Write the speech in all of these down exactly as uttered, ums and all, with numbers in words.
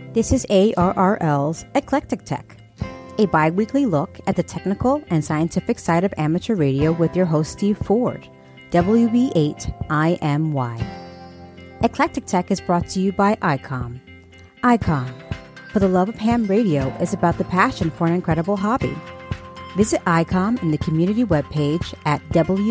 This is A R R L's Eclectic Tech, a bi-weekly look at the technical and scientific side of amateur radio with your host Steve Ford, W B eight I M Y. Eclectic Tech is brought to you by I COM. I COM, for the love of ham radio, is about the passion for an incredible hobby. Visit I COM in the community webpage at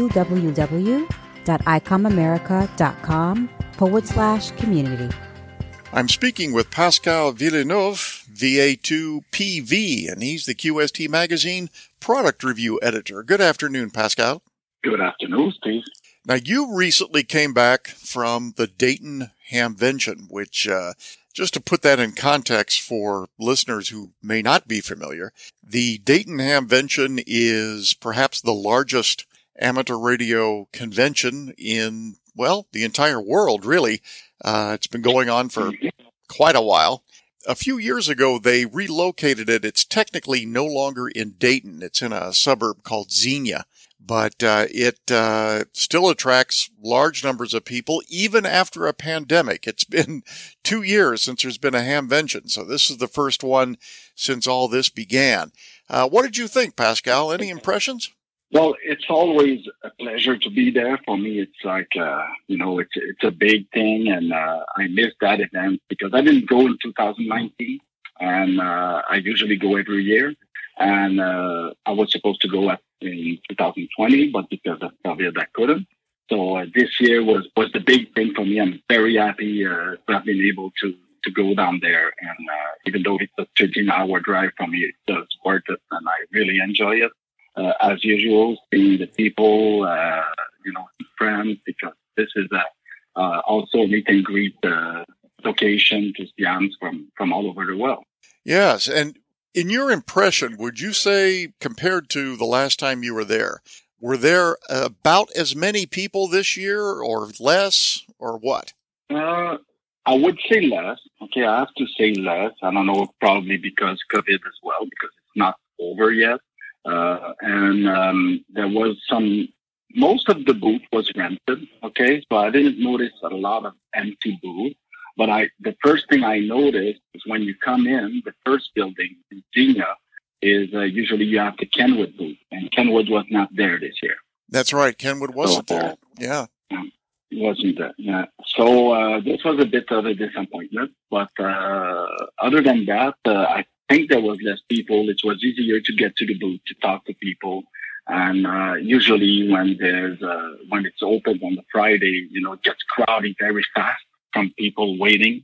www.icomamerica.com forward slash community. I'm speaking with Pascal Villeneuve, V A two P V, and he's the Q S T Magazine product review editor. Good afternoon, Pascal. Good afternoon, Steve. Now, you recently came back from the Dayton Hamvention, which, uh, just to put that in context for listeners who may not be familiar, the Dayton Hamvention is perhaps the largest amateur radio convention in, well, the entire world, really. Uh, it's been going on for quite a while. A few years ago, they relocated it. It's technically no longer in Dayton. It's in a suburb called Xenia, but uh, it uh, still attracts large numbers of people, even after a pandemic. It's been two years since there's been a Hamvention, so this is the first one since all this began. Uh, what did you think, Pascal? Any impressions? Well, it's always a pleasure to be there. For me, it's like, uh, you know, it's it's a big thing, and uh, I missed that event because I didn't go in two thousand nineteen, and uh, I usually go every year. And uh, I was supposed to go at, in two thousand twenty, but because of COVID, I couldn't. So uh, this year was, was the big thing for me. I'm very happy uh, to have been able to, to go down there. And uh, even though it's a thirteen-hour drive for me, it's worth it, and I really enjoy it. Uh, as usual, seeing the people, uh, you know, friends, because this is a, uh, also a meet and greet uh, location to Siams from, from all over the world. Yes, and in your impression, would you say, compared to the last time you were there, were there about as many people this year or less or what? Uh, I would say less. Okay, I have to say less. I don't know, probably because COVID as well, because it's not over yet. Uh, and um, there was some, most of the booth was rented, okay? So I didn't notice a lot of empty booths. But I, the first thing I noticed is when you come in, the first building in Xenia is uh, usually you have the Kenwood booth. And Kenwood was not there this year. That's right. Kenwood wasn't so, there. Yeah. It wasn't there, yeah. So uh, this was a bit of a disappointment. But uh, other than that, uh, I I think there was less people. It was easier to get to the booth, to talk to people. And uh, usually when there's uh, when it's open on the Friday, you know, it gets crowded very fast from people waiting.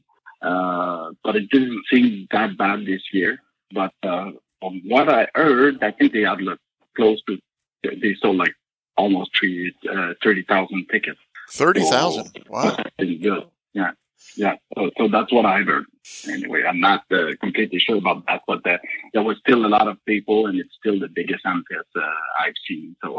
Uh, but it didn't seem that bad this year. But uh, from what I heard, I think they had like close to, they sold like almost three, uh, thirty thousand tickets. thirty thousand? So, wow. That's been good. Yeah. Yeah, so, so that's what I heard. Anyway, I'm not uh, completely sure about that, but uh, there was still a lot of people, and it's still the biggest Hamfest uh, I've seen. So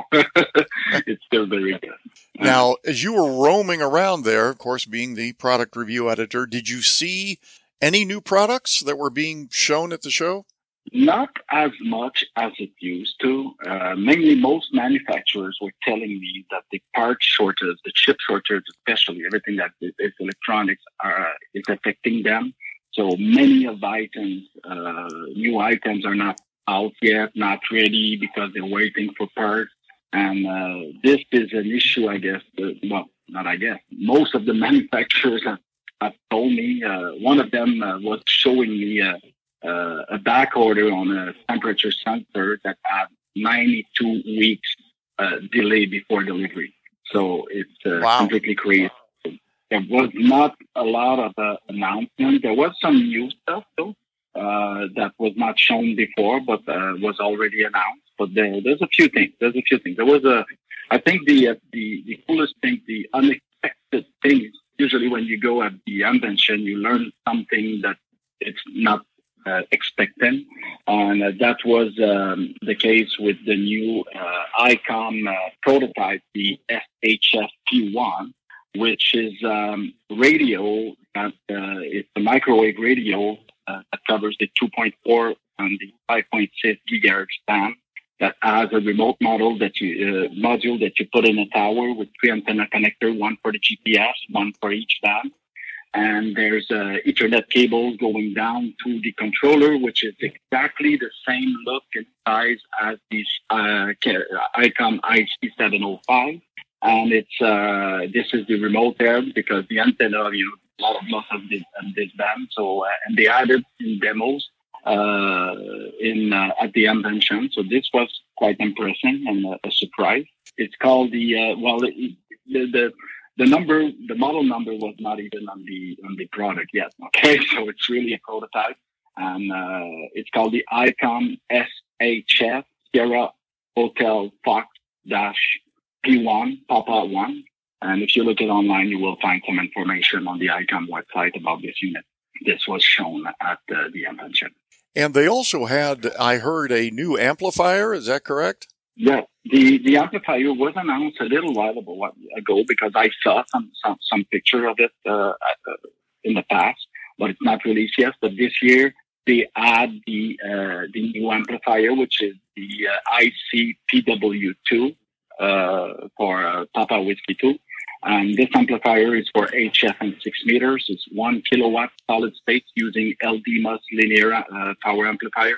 it's still very good. Now, as you were roaming around there, of course, being the product review editor, did you see any new products that were being shown at the show? Not as much as it used to. Uh, mainly, most manufacturers were telling me that the part shortage, the chip shortage, especially everything that is electronics, are, is affecting them. So many of the items, uh, new items are not out yet, not ready because they're waiting for parts. And uh, this is an issue, I guess. Uh, well, not I guess. Most of the manufacturers have, have told me. Uh, one of them uh, was showing me uh, Uh, a back order on a temperature sensor that had ninety-two weeks uh, delay before delivery. So it's uh, wow. completely crazy. There was not a lot of uh, announcement. There was some new stuff, though, uh, that was not shown before, but uh, was already announced. But there, there's a few things. There's a few things. There was a, I think the, uh, the, the coolest thing, the unexpected things, usually when you go at the convention, you learn something that it's not Uh, expecting, and uh, that was um, the case with the new uh, I COM uh, prototype, the S H F P one, which is um, radio that uh, it's a microwave radio uh, that covers the two point four and the five point six gigahertz band. That has a remote model that you uh, module that you put in a tower with three antenna connector, one for the G P S, one for each band. and there's a Ethernet cable going down to the controller, which is exactly the same look and size as the uh, ICOM I C seven oh five. And it's uh, this is the remote there because the antenna, you know, a lot of loss of this, of this band. So uh, and they added in demos uh, in uh, at the invention. So this was quite impressive and a, a surprise. It's called the uh, well the, the the number the model number was not even on the on the product yet. Okay, so it's really a prototype, and uh, it's called the ICOM S H F Sierra Hotel Fox Dash P one Papa one. And if you look it online, you will find some information on the ICOM website about this unit. This was shown at uh, the invention. And they also had, I heard, a new amplifier. Is that correct? Yeah, the, the amplifier was announced a little while ago because I saw some some, some picture of it uh, in the past, but it's not released yet. But this year they add the uh, the new amplifier, which is the uh, I C P W two uh, for uh, Papa Whiskey two. And this amplifier is for H F and six meters. It's one kilowatt solid state using L D M O S linear uh, power amplifier.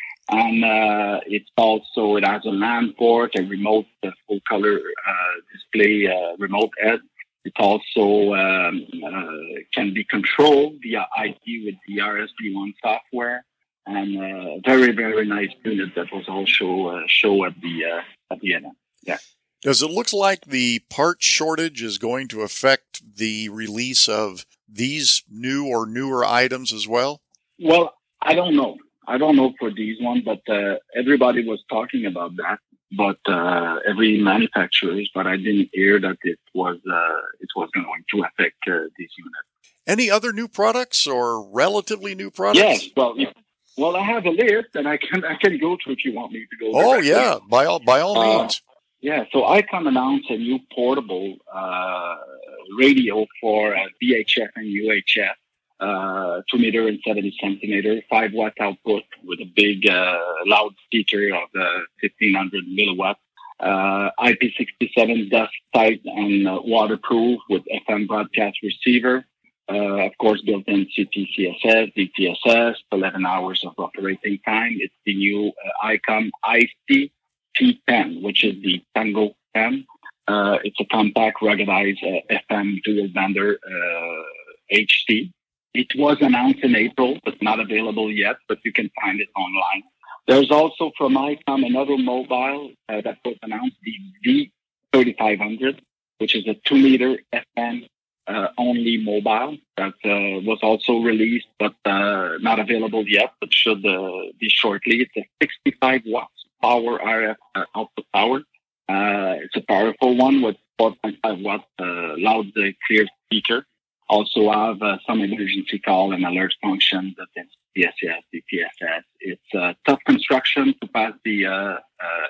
And uh, it's also, it has a LAN port, a remote uh, full color uh, display uh, remote head. It also um, uh, can be controlled via I P with the R S B one software. And uh, very, very nice unit that was also uh, show at the uh, at the end. Yeah. Does it look like the part shortage is going to affect the release of these new or newer items as well? Well, I don't know. I don't know for these ones, but uh, everybody was talking about that. But uh, every manufacturer, but I didn't hear that it was uh, it was going to affect uh, these units. Any other new products or relatively new products? Yes. Well, if, well, I have a list, and I can I can go through if you want me to go. Oh directly. yeah, by all by all uh, means. Yeah, so ICOM announced a new portable uh, radio for uh, V H F and U H F, uh, two meter and seventy centimeter, five watt output with a big uh, loudspeaker of uh, fifteen hundred milliwatt, uh, I P sixty-seven dust tight and uh, waterproof with F M broadcast receiver, uh, of course built-in C T C S S, D T S S, eleven hours of operating time. It's the new uh, ICOM I C T ten, which is the Tango ten. Uh, it's a compact, ruggedized uh, F M dual bander uh, H D. It was announced in April, but not available yet, but you can find it online. There's also from ICOM another mobile uh, that was announced, the V thirty-five hundred, which is a two meter F M uh, only mobile that uh, was also released, but uh, not available yet, but should uh, be shortly. It's a sixty-five watts power R F uh, output power. Uh, it's a powerful one with four point five watt uh, loud uh, clear speaker. Also have uh, some emergency call and alert functions that in C S S, D T S S. It's uh, tough construction to pass the uh, uh,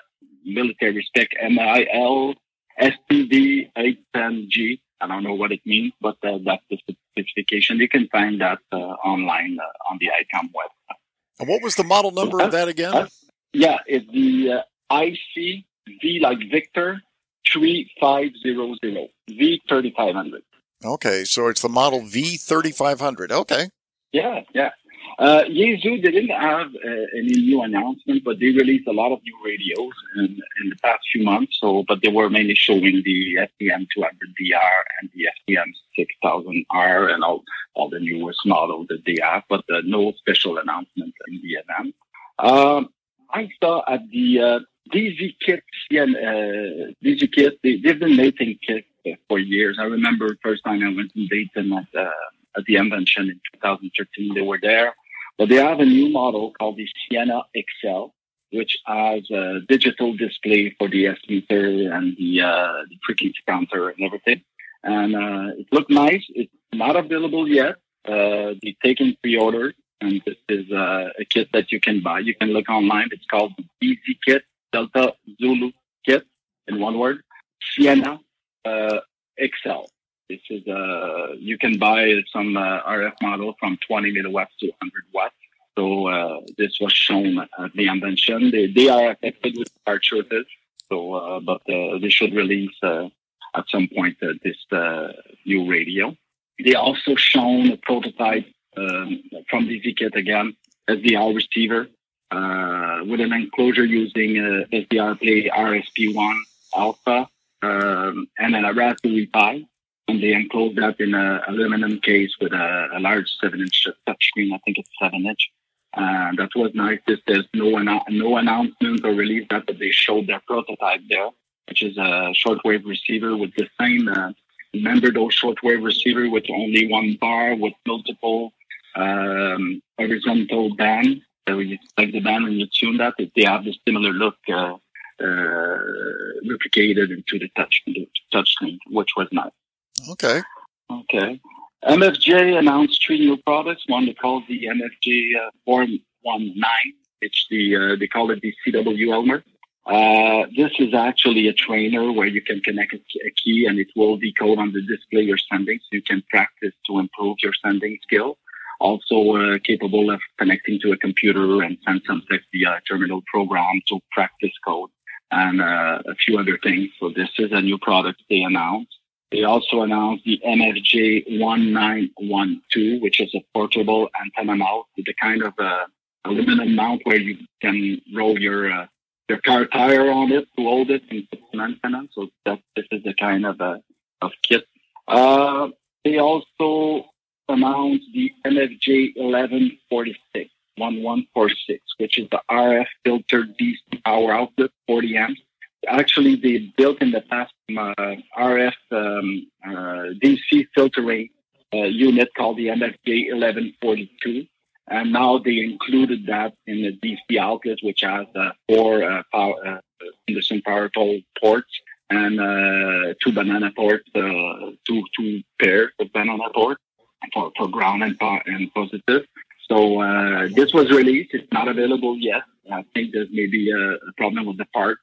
military spec M I L S P D eight ten G. I don't know what it means, but uh, that's the specification. You can find that uh, online uh, on the ICOM website. And what was the model number of that again? Uh, Yeah, it's the uh, I C V like Victor three five zero zero, V thirty-five hundred. Okay, so it's the model V thirty-five hundred. Okay. Yeah, yeah. Uh, Yaesu didn't have uh, any new announcement, but they released a lot of new radios in, in the past few months. So, but they were mainly showing the F T M two hundred D R and the F T M six thousand R and all, all the newest models that they have, but uh, no special announcement in the event. Um, I saw at the uh, D Z Kit, uh, D Z Kit, they, they've been making kits for years. I remember the first time I went to Dayton at, uh, at the invention in two thousand thirteen, they were there. But they have a new model called the Sienna X L, which has a digital display for the S meter and the, uh, the frequency counter and everything. And uh, it looked nice. It's not available yet. Uh, they're taking pre-orders. And this is uh, a kit that you can buy. You can look online. It's called the D Z Kit, Delta Zulu Kit, in one word, Sienna uh, X L. This is uh, you can buy some uh, R F model from twenty milliwatts to one hundred watts. So uh, this was shown at the invention. They, they are affected with part shortage. So, uh, but uh, they should release uh, at some point uh, this uh, new radio. They also shown a prototype um, from D Z Kit again, S D R receiver uh, with an enclosure using uh, S D R Play R S P one Alpha um, and then a Raspberry Pi. And they enclosed that in an aluminum case with a, a large seven-inch touchscreen. I think it's seven-inch. Uh, that was nice. There's no annou- no announcement or release that, but they showed their prototype there, which is a shortwave receiver with the same. Uh, remember those shortwave receiver with only one bar with multiple um, horizontal bands. So you select the band and you tune that. They have the similar look uh, uh, replicated into the touch touchscreen, which was nice. Okay. Okay. M F J announced three new products. One they call the M F J uh, four one nine, which the uh, they call it the C W Elmer. Uh, this is actually a trainer where you can connect a key and it will decode on the display your sending, so you can practice to improve your sending skill. Also uh, capable of connecting to a computer and send some text via a terminal program to practice code and uh, a few other things. So this is a new product they announced. They also announced the M F J one nine one two, which is a portable antenna mount with a kind of uh, aluminum mount where you can roll your uh, your car tire on it to hold it and put an antenna. So that this is the kind of uh, of kit. Uh, they also announced the M F J eleven forty-six, eleven forty-six, which is the R F filter D C power outlet, forty amps. Actually, they built in the past um, uh, R F um, uh, D C filtering uh, unit called the M F J eleven forty-two, and now they included that in the D C outlet, which has uh, four uh, power, uh, Anderson power tool ports and uh, two banana ports, uh, two two pairs of banana ports for, for ground and, and positive. So uh, this was released. It's not available yet. I think there's maybe a, a problem with the part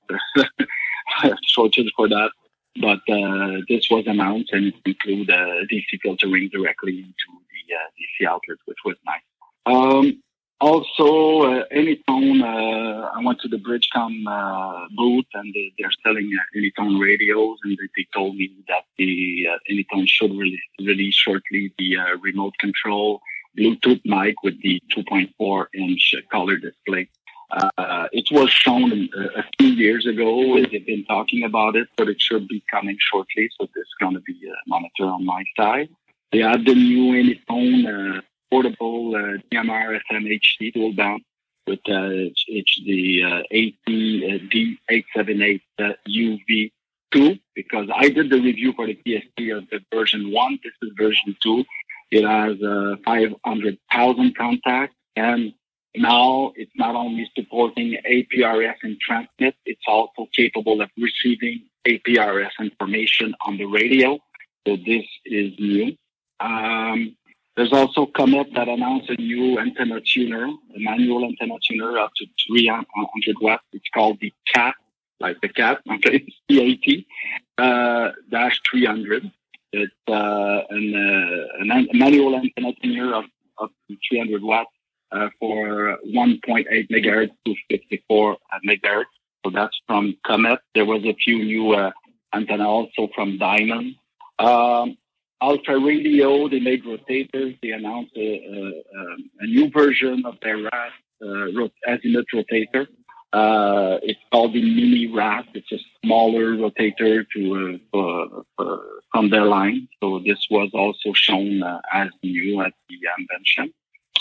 shortage for that. But uh, this was announced and it includes uh, D C filtering directly into the uh, D C outlet, which was nice. Um, also, uh, Anytone, uh, I went to the Bridgecom uh, booth and they, they're selling uh, Anytone radios, and they, they told me that the uh, Anytone should release, release shortly the uh, remote control Bluetooth mic with the two point four inch color display. Uh, it was shown a, a few years ago. They've been talking about it, but it should be coming shortly. So there's going to be a monitor on my side. They have the new Anytone uh, portable uh, D M R F M H D dual band with uh, H D uh, A T D eight seventy-eight uh, U V two, because I did the review for the P S P of the version one. This is version two. It has uh, five hundred thousand contacts, and now it's not only supporting A P R S and transmit, it's also capable of receiving A P R S information on the radio. So this is new. Um, there's also Comet that announced a new antenna tuner, a manual antenna tuner up to three hundred watts. It's called the C A T, like the cat, okay, C A T, uh, dash three hundred. It's uh, an, uh, an, a manual antenna tuner of up to three hundred watts uh, for one point eight megahertz to fifty-four megahertz. So that's from Comet. There was a few new uh, antenna also from Diamond. Um, Ultra Radio, they made rotators. They announced a, a, a new version of their R A S uh, rot- azimuth rotator. Uh, it's called the Mini R A S. It's a smaller rotator to uh, uh, uh, from their line. So this was also shown uh, as new at the convention.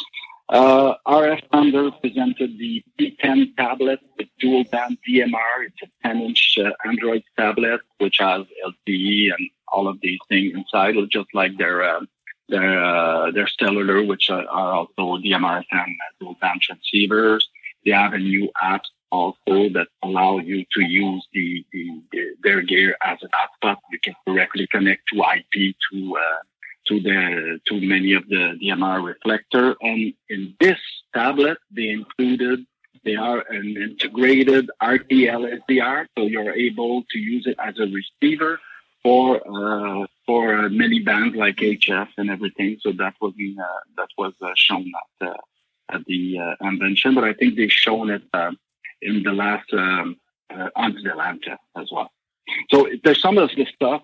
Uh, R F Thunder presented the P ten tablet with dual band D M R. It's a ten inch uh, Android tablet which has L T E and all of these things inside, just like their uh, their uh, their cellular, which are, are also D M R F M dual band transceivers. They have a new app also that allow you to use the, the, the their gear as an hotspot. You can directly connect to I P to uh, to the to many of the D M R reflector. And in this tablet, they included they are an integrated R T L S D R, so you're able to use it as a receiver for uh, for uh, many bands like H F and everything. So that was uh, that was uh, shown at uh, at the uh, convention, but I think they've shown it uh, in the last um, uh, Amsterdam as well. So there's some of the stuff that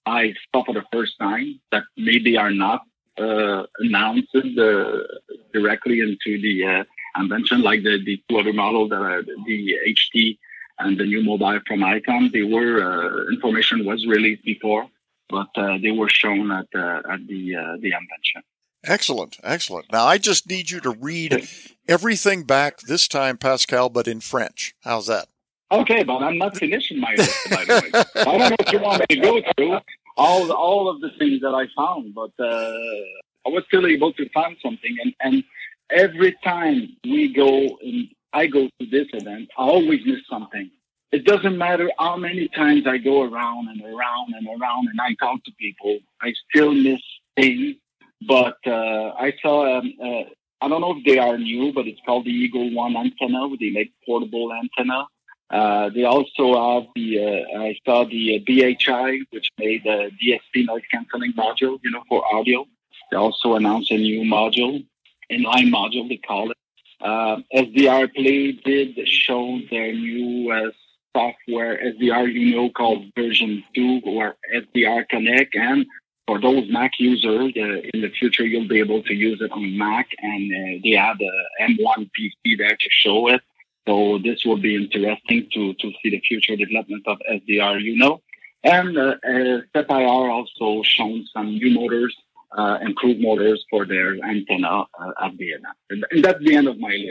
I saw for the first time that maybe are not uh, announced uh, directly into the uh, invention, like the, the two other models, that are the H T and the new mobile from Icom. They were uh, information was released before, but uh, they were shown at uh, at the uh, the invention. Excellent, excellent. Now I just need you to read everything back this time, Pascal, but in French. How's that? Okay, but I'm not finishing my list, by the way. I don't know if you want me to go through all all of the things that I found, but uh, I was still able to find something. And, and every time we go, and I go to this event, I always miss something. It doesn't matter how many times I go around and around and around and I talk to people, I still miss things. But uh, I saw, um, uh, I don't know if they are new, but it's called the Eagle One antenna. They make portable antenna. Uh, they also have the, uh, I saw the uh, B H I, which made a D S P noise cancelling module, you know, for audio. They also announced a new module, inline module, they call it. Uh, S D R Play did show their new uh, software, S D R Uno, called version two, or S D R Connect. And for those Mac users, uh, in the future, you'll be able to use it on Mac. And uh, they have the M one P C there to show it. So this will be interesting to, to see the future development of S D R Uno. And uh, uh, S E P I R also shown some new motors, uh, improved motors for their antenna uh, at the end. And that's the end of my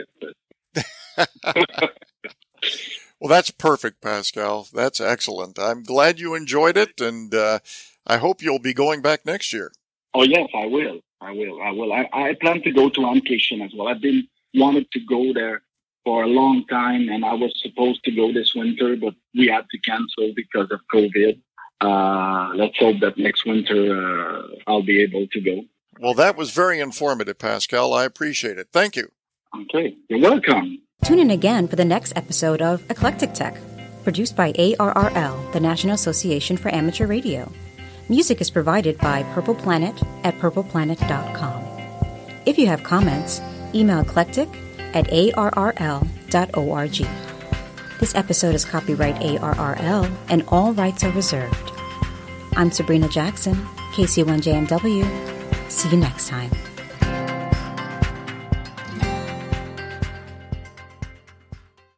list. Well, that's perfect, Pascal. That's excellent. I'm glad you enjoyed it, and uh, I hope you'll be going back next year. Oh, yes, I will. I will. I will. I, I plan to go to Amcation as well. I've been wanted to go there for a long time, and I was supposed to go this winter, but we had to cancel because of COVID. Uh, let's hope that next winter uh, I'll be able to go. Well, that was very informative, Pascal. I appreciate it. Thank you. Okay, you're welcome. Tune in again for the next episode of Eclectic Tech, produced by A R R L, the National Association for Amateur Radio. Music is provided by Purple Planet at purple planet dot com. If you have comments, email eclectic at A R R L dot org. This episode is copyright A R R L and all rights are reserved. I'm Sabrina Jackson, K C one J M W. See you next time.